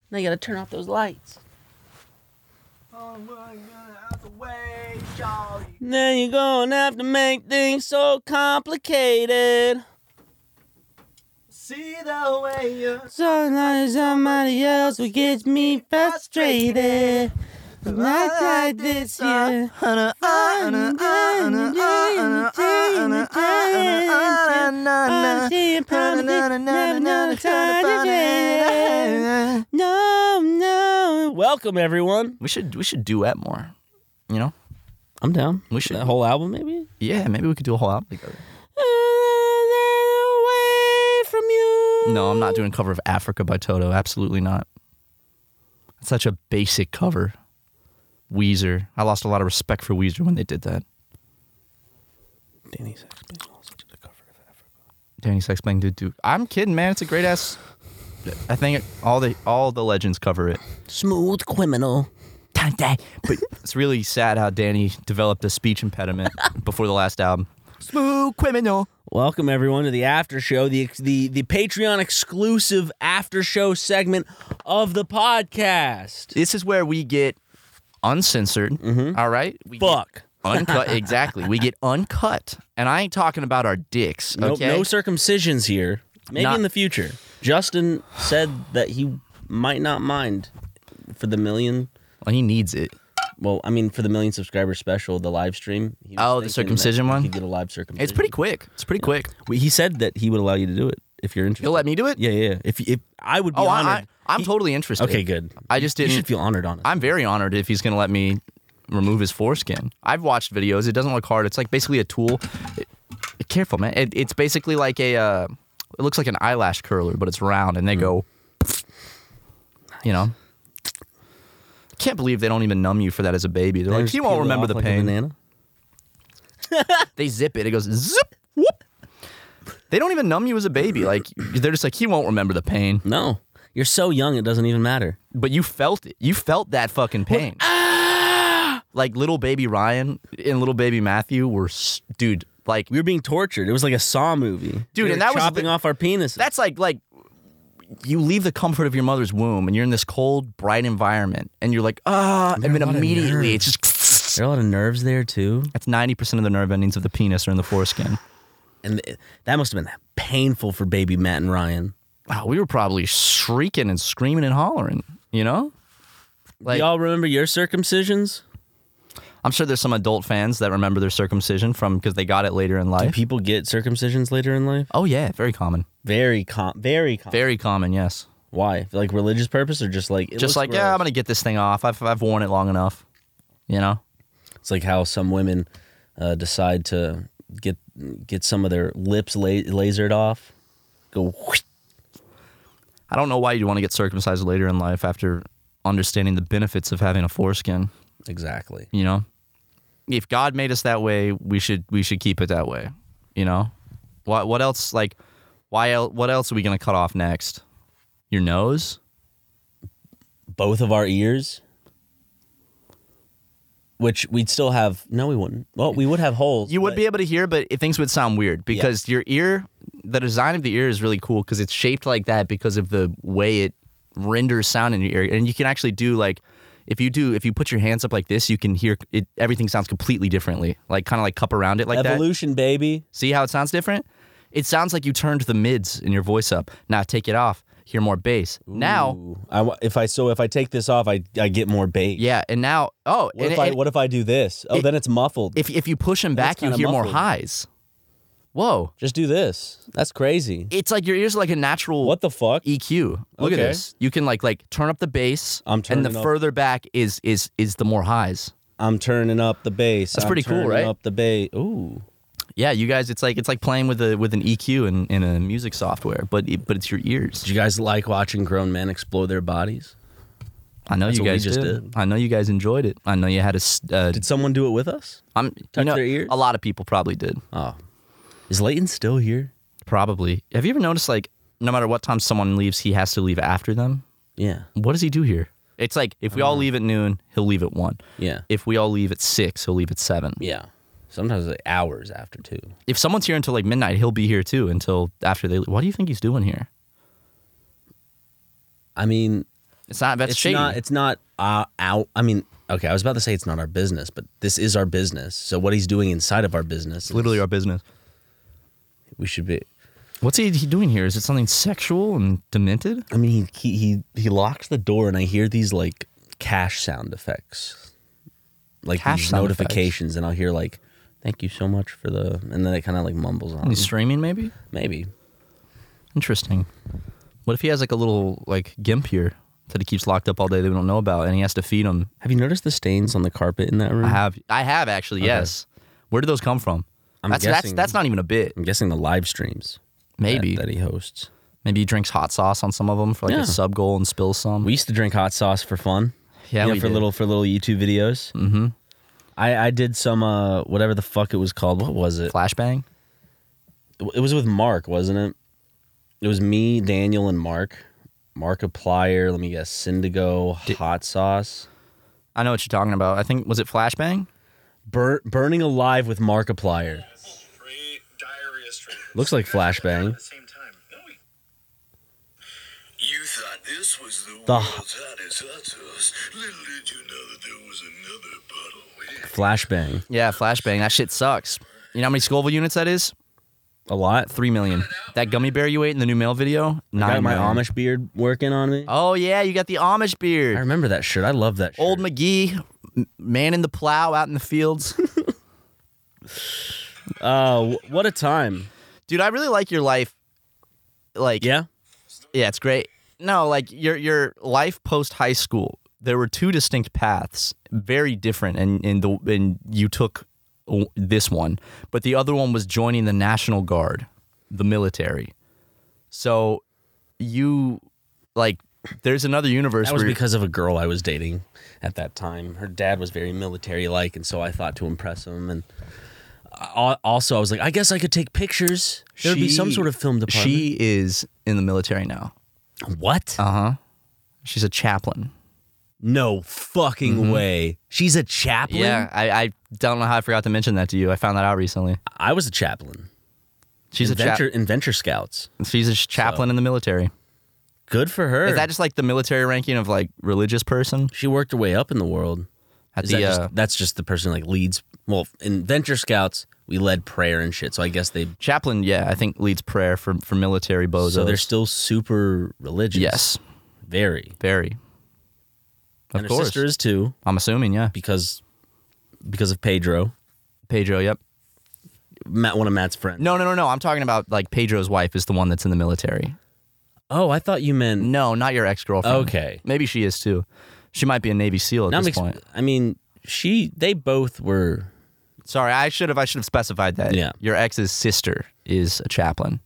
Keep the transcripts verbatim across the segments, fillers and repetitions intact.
Now you gotta turn off those lights. Oh my God, out the way, Charlie. Then you're gonna have to make things so complicated. See the way you're Sometimes somebody else will get me frustrated. Not like this, yeah. No, no. Welcome, everyone. We should we should duet more. You know? I'm down. We should. That whole album, maybe? Yeah, maybe we could do a whole album together. Away from you. No, I'm not doing a cover of Africa by Toto. Absolutely not. It's such a basic cover. Weezer. I lost a lot of respect for Weezer when they did that. Danny Sexton also did the cover of Africa. Danny Sexton did do. I'm kidding, man. It's a great ass. I think all the all the legends cover it. Smooth criminal. But it's really sad how Danny developed a speech impediment before the last album. Smooth criminal. Welcome everyone to the after show, the the the Patreon exclusive after show segment of the podcast. This is where we get uncensored. Mm-hmm. All right, we Fuck. Uncut. Exactly. We get uncut, and I ain't talking about our dicks. Okay. No, no circumcisions here. Maybe Not- in the future. Justin said that he might not mind for the million. Well, he needs it. Well, I mean, for the million subscriber special, the live stream. He was Oh, the thinking circumcision that one? He could get a live circumcision. It's pretty quick. It's pretty quick. Well, he said that he would allow you to do it if you're interested. You'll let me do it? Yeah, yeah. If if I would be Oh, I, honored. I, I'm He- totally interested. Okay, good. I just You didn't. should feel honored on it. I'm very honored if he's going to let me remove his foreskin. I've watched videos. It doesn't look hard. It's like basically a tool. It, careful, man. It, it's basically like a. Uh, it looks like an eyelash curler, but it's round, and they Mm. go. You know. Can't believe they don't even numb you for that as a baby. They're They like, just you peel won't it remember off the like a pain. banana. They zip it. It goes zip. Whoop. They don't even numb you as a baby. Like they're just like, he won't remember the pain. No, you're so young, it doesn't even matter. But you felt it. You felt that fucking pain. Like little baby Ryan and little baby Matthew were, s- dude. Like We were being tortured. It was like a Saw movie, Dude, They and were that was chopping the- off our penises. that's like like you leave the comfort of your mother's womb and you're in this cold, bright environment, and you're like, ah, and There are then a lot of immediately nerves. it's just. There are a lot of nerves there too, That's ninety percent of the nerve endings of the penis are in the foreskin. and th- that must have been painful for baby Matt and Ryan. Wow, we were probably shrieking and screaming and hollering. You know, Do y'all remember your circumcisions? I'm sure there's some adult fans that remember their circumcision from because they got it later in Do life. people get circumcisions later in life? Oh yeah, very common. Very com, very com. Very common, yes. Why? For like religious purpose or just like it Just looks like, yeah, gross? I'm gonna get this thing off. I've I've worn it long enough. You know. It's like how some women uh, decide to get get some of their lips la- lasered off. Go. whoosh. I don't know why you'd want to get circumcised later in life after understanding the benefits of having a foreskin. Exactly. You know, if God made us that way, we should we should keep it that way. You know, what what else? Like, why? El- what else are we gonna cut off next? Your nose? Both of our ears. Which we'd still have. No, we wouldn't. Well, we would have holes. You would but- be able to hear, but it, things would sound weird because your ear, the design of the ear is really cool because it's shaped like that because of the way it renders sound in your ear, and you can actually do like. If you do, if you put your hands up like this, you can hear it. Everything sounds completely differently, like kind of like cup around it like that. Evolution, baby. See how it sounds different? It sounds like you turned the mids in your voice up. Now take it off, hear more bass. Now, Ooh. I, wa- if I so if I take this off, I I get more bass. yeah, and now, oh, What and, if I and what if I do this? Oh, it- then it's muffled. if if you push them back, you kinda hear more muffled. highs. Whoa, Just do this. That's crazy. it's like your ears are like a natural What the fuck? E Q. Look at Okay. this. You can like like turn up the bass, I'm and turning the up- further back is is is the more highs. I'm turning up the bass. That's I'm pretty cool, turning right? Up the bass. Ooh. Yeah, you guys, it's like it's like playing with a with an E Q in, in a music software, but it, but it's your ears. Did you guys like watching grown men explore their bodies? I know That's you what we guys just did. did. I know you guys enjoyed it. I know you had a. s- Uh, Did someone do it with us? I'm, Tuck you know, their ears? A lot of people probably did. Oh. Is Leighton still here? Probably. Have you ever noticed like no matter what time someone leaves, he has to leave after them? Yeah. What does he do here? It's like if we all leave at noon, he'll leave at one. Yeah. If we all leave at six, he'll leave at seven. Yeah. Sometimes like hours after too. If someone's here until like midnight, he'll be here too until after they leave. What do you think he's doing here? I mean, It's not. That's it's shady. not. It's not uh, out. I mean, okay. I was about to say it's not our business, but this is our business. So what he's doing inside of our business, It's literally our business. we should be. What's he, he doing here? Is it something sexual and demented? I mean, he he he, he locks the door, and I hear these like cash sound effects, like Cash these sound notifications, and I'll hear like, "Thank you so much for the," and then it kind of like mumbles on. He's streaming, maybe. Maybe. Interesting. What if he has like a little like gimp here that he keeps locked up all day that we don't know about, and he has to feed him? Have you noticed the stains on the carpet in that room? I have. I have actually. Okay. Yes. Where do those come from? I'm that's guessing- that's that's not even a bit. I'm guessing the live streams. Maybe. that, that he hosts. Maybe he drinks hot sauce on some of them for like Yeah. a sub goal and spills some. We used to drink hot sauce for fun. yeah, You know, we for did. little for little YouTube videos. Mm-hmm. I I did some uh whatever the fuck it was called. What was it? Flashbang. It was with Mark, wasn't it? It was me, Daniel, and Mark. Markiplier. Let me guess. Syndigo. Hot sauce. I know what you're talking about. I think was it Flashbang? Bur- burning alive with Markiplier. Free diarrhea straight. Looks like Flashbang. At the same time. No, we- You thought this was the, The- world's hottest hot sauce. Little did you know that there was another bottle. Yeah. Flashbang. Yeah, Flashbang. That shit sucks. You know how many Scoville units that is? A lot. Three million. That gummy bear you ate in the new mail video? Got Nine my million. Amish beard working on me. Oh yeah, you got the Amish I beard. remember that shirt. I love that shirt. Old McGee, m- man in the plow out in the fields. Oh, what a time. Dude, I really like your life. Like, Yeah? yeah, it's great. No, like your your life post high school. There were two distinct paths, very different, and and the and you took w- this one, but the other one was joining the National Guard, the military. So, you like, there's another universe. That was where because of a girl I was dating at that time. Her dad was very military-like, and so I thought to impress him. And I- also, I was like, I guess I could take pictures. There would be some She- sort of film department. She is in the military now. What? Uh huh. She's a chaplain. No fucking way. She's a chaplain? Yeah, I, I don't know how I forgot to mention that to you. I found that out recently. I was a chaplain. She's Adventure, a cha- Adventure Scouts. she's a ch- chaplain in the military. Good for her. Is that just like the military ranking of like religious person? she worked her way up in the world. At Is the that just, uh, that's just the person like leads. Well, in Venture Scouts, we led prayer and shit. So I guess they. chaplain, yeah, I think leads prayer for for military bozos. So they're still super religious. yes, Very. very. Of and her course, sister is too, I'm assuming, yeah. because because of Pedro, Pedro, yep. Matt, one of Matt's friends. No, no, no, no. I'm talking about like Pedro's wife is the one that's in the military. Oh, I thought you meant. No, not your ex girlfriend. Okay. maybe she is too. She might be a Navy SEAL at Now this makes- point. I mean, she. They both were. Sorry, I should have. I should have specified that. Yeah. Your ex's sister is a chaplain.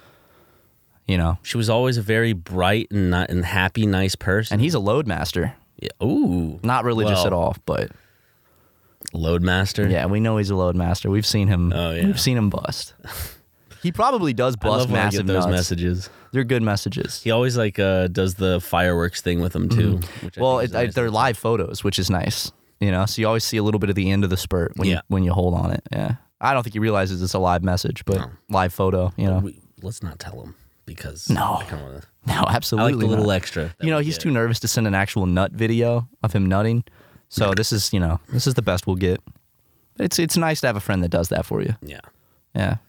You know, She was always a very bright and not and happy, nice person. and he's a load master. Yeah. Ooh. Not religious Well, at all, but Loadmaster. yeah, we know he's a load master. We've seen him. Oh, yeah. We've seen him bust. He probably does I bust love when I massive get those nuts. messages. They're good messages. He always like uh, does the fireworks thing with them too. Which I Well, think it, is I, nice. they're live photos, which is nice. You know, so you always see a little bit of the end of the spurt when Yeah. you when you hold on it. Yeah, I don't think he realizes it's a live message, but No. live photo. You know, We, let's not tell him because No. I, kinda wanna- no, I absolutely. like the little not. extra. that You know, we he's get. too nervous to send an actual nut video of him nutting. So this is, you know, this is the best we'll get. It's it's nice to have a friend that does that for you. Yeah, Yeah.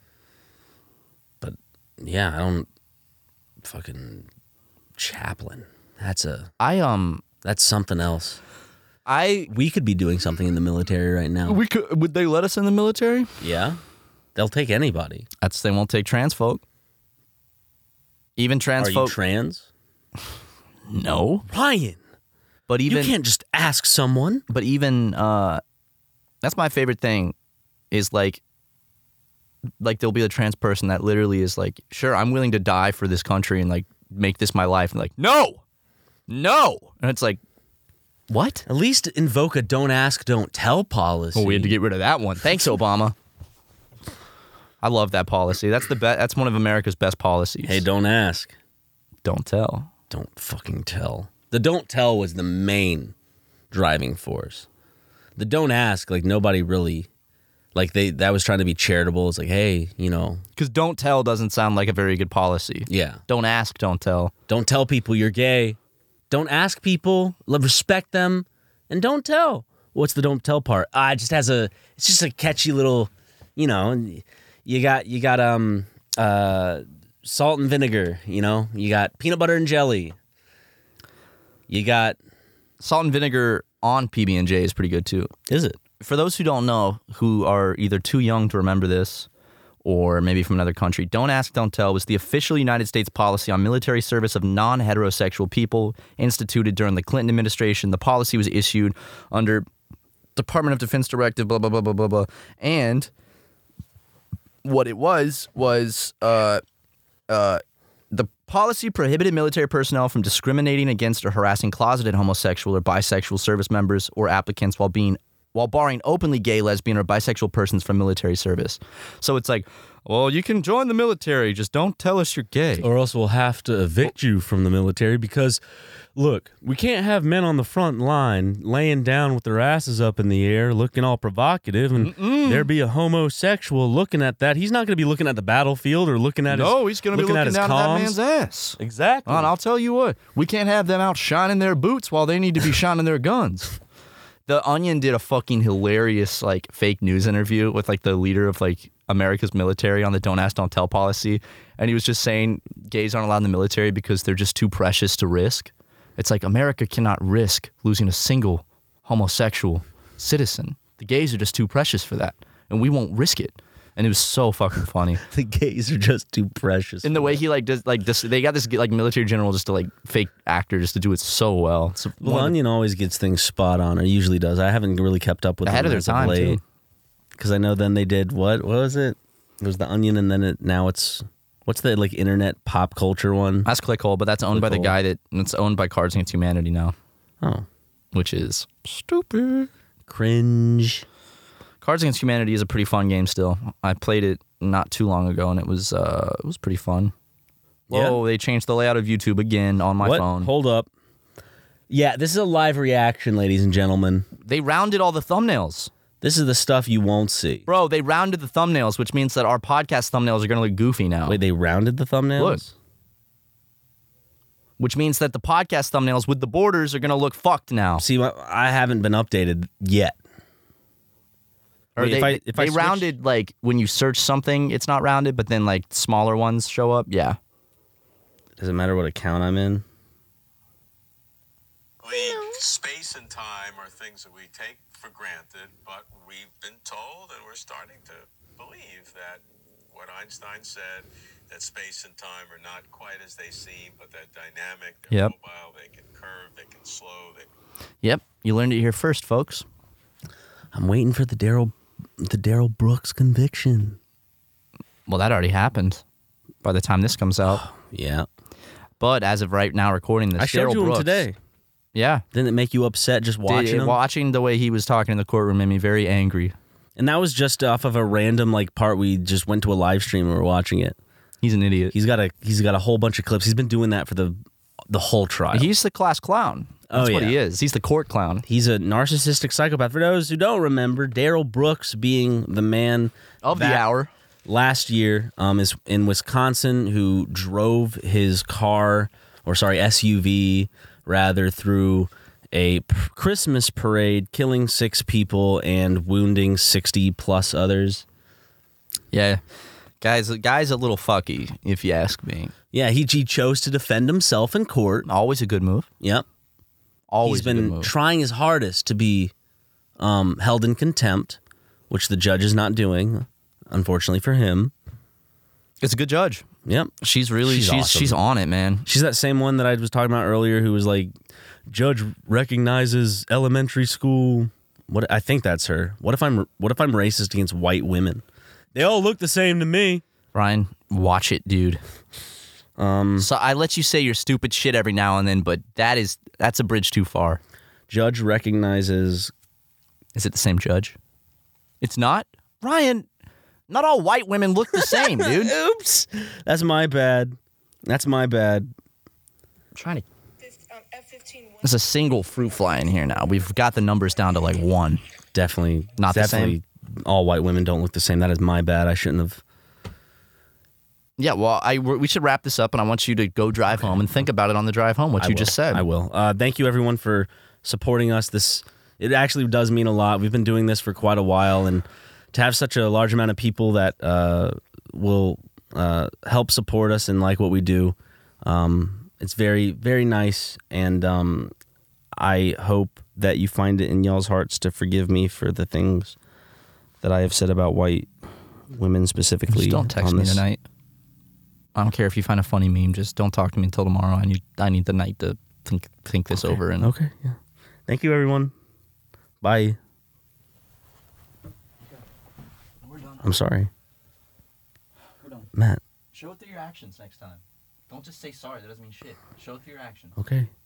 but yeah, I don't fucking chaplain. That's a I um that's something else. I We could be doing something in the military right now. we could would they let us in the military? Yeah, they'll take anybody. That's they won't take trans folk. Even trans Are you folk. trans? no. Ryan, But even you can't just ask someone. but even uh that's my favorite thing is like like there'll be a trans person that literally is like, sure, I'm willing to die for this country and like make this my life, and like, no, no, and it's like, what? At least invoke a don't ask, don't tell policy. Well, we had to get rid of that one. Thanks, Obama. I love that policy. That's the best. That's one of America's best policies. Hey, don't ask. don't tell. Don't fucking tell. The don't tell was the main driving force. The don't ask, like nobody really, like they that was trying to be charitable. It's like, hey, you know, Because don't tell doesn't sound like a very good policy. yeah, Don't ask, don't tell. don't tell people you're gay. Don't ask people. Love, respect them, and don't tell. What's the don't tell part? Ah, it just has a. It's just a catchy little, you know. You got you got um uh salt and vinegar. You know. You got peanut butter and jelly. You got Salt and vinegar on P B and J is pretty good too. Is it? For those who don't know, who are either too young to remember this or maybe from another country, Don't Ask, Don't Tell was the official United States policy on military service of non-heterosexual people instituted during the Clinton administration. The policy was issued under Department of Defense Directive, blah, blah, blah, blah, blah, blah. And what it was was uh, uh, the policy prohibited military personnel from discriminating against or harassing closeted homosexual or bisexual service members or applicants while being while barring openly gay, lesbian, or bisexual persons from military service. So it's like, well, you can join the military, just don't tell us you're gay. Or else we'll have to evict you from the military because, look, we can't have men on the front line laying down with their asses up in the air, looking all provocative, and Mm-mm. there be a homosexual looking at that. He's not going to be looking at the battlefield or looking at his No, he's going to be looking at his down comms. at that man's ass. Exactly. And I'll tell you what, we can't have them out shining their boots while they need to be shining their guns. The Onion did a fucking hilarious like fake news interview with like the leader of like America's military on the Don't Ask, Don't Tell policy, and he was just saying gays aren't allowed in the military because they're just too precious to risk. It's like America cannot risk losing a single homosexual citizen. The gays are just too precious for that, and we won't risk it. And it was so fucking funny. The gays are just too precious. In the way he like does like this, they got this like military general just to like fake actor just to do it so well. So Well, Onion always gets things spot on, or usually does. I haven't really kept up with Ahead them of their as time, late. too. Because I know then they did what? What was it? It was the Onion, and then it now it's what's the like internet pop culture one? that's Clickhole, but that's owned by the Clickhole. guy that it's owned by Cards Against Humanity now, Oh, which is stupid. cringe. Cards Against Humanity is a pretty fun game still. I played it not too long ago, and it was uh, it was pretty fun. Whoa, they changed the layout of YouTube again on my what? phone. Hold up. Yeah, this is a live reaction, ladies and gentlemen. They rounded all the thumbnails. This is the stuff you won't see. Bro, they rounded the thumbnails, which means that our podcast thumbnails are going to look goofy now. Wait, they rounded the thumbnails? Look. Which means that the podcast thumbnails with the borders are going to look fucked now. See, I haven't been updated yet. Or Wait, they if I- if I they switch- rounded, like, when you search something, it's not rounded, but then, like, smaller ones show up. Yeah. Does it matter what account I'm in? We, space and time are things that we take for granted, but we've been told and we're starting to believe that what Einstein said, that space and time are not quite as they seem, but they're dynamic, they're Yep. mobile, they can curve, they can slow. They... Yep. You learned it here first, folks. I'm waiting for the Daryl the Daryl Brooks conviction. Well, that already happened by the time this comes out. Yeah. But as of right now, recording this, I showed Daryl you him Brooks, today. Yeah. Didn't it make you upset just watching Did- him? watching the way he was talking in the courtroom made me very angry. And that was just off of a random like part we just went to a live stream and we were watching it. He's an idiot. He's got a he's got a whole bunch of clips. He's been doing that for the the whole trial. He's the class clown. That's Oh, what yeah. he is. He's the court clown. He's a narcissistic psychopath. For those who don't remember, Daryl Brooks being the man Of the that hour. last year um, is in Wisconsin who drove his car, or sorry, S U V, rather, through a p- Christmas parade, killing six people and wounding sixty plus others. Yeah. Guys, guy's a little fucky, if you ask me. Yeah, he, he chose to defend himself in court. Always a good move. Yep. Always He's a good been move. trying his hardest to be um, held in contempt, which the judge is not doing, unfortunately for him. It's a good judge. Yep. She's really She's she's she's, awesome. on it, man. She's that same one that I was talking about earlier who was like, judge recognizes elementary school. What I think that's her. What if I'm what if I'm racist against white women? They all look the same to me. Ryan, watch it, dude. Um so I let you say your stupid shit every now and then, but that is that's a bridge too far. Judge recognizes Is it the same judge? It's not? Ryan, not all white women look the same, dude. I'm Oops. That's my bad. That's my bad. trying to There's a single fruit fly in here now. We've got the numbers down to like one. Definitely Not the definitely all white women don't look the same. That is my bad. I shouldn't have. Yeah, well, I we should wrap this up, and I want you to go drive home and think about it on the drive home. What I you will. just said. I will. Uh, thank you everyone for supporting us. This it actually does mean a lot. We've been doing this for quite a while, and to have such a large amount of people that uh, will uh, help support us and like what we do, um, it's very very nice. And um, I hope that you find it in y'all's hearts to forgive me for the things that I have said about white women specifically. Just don't text on me this. tonight. I don't care if you find a funny meme. Just don't talk to me until tomorrow. I need I need the night to think think this Okay. over. And Okay. Yeah. Thank you, everyone. Bye. we're done. I'm sorry, We're done. Matt. Show it through your actions next time. Don't just say sorry. That doesn't mean shit. Show it through your actions. Okay.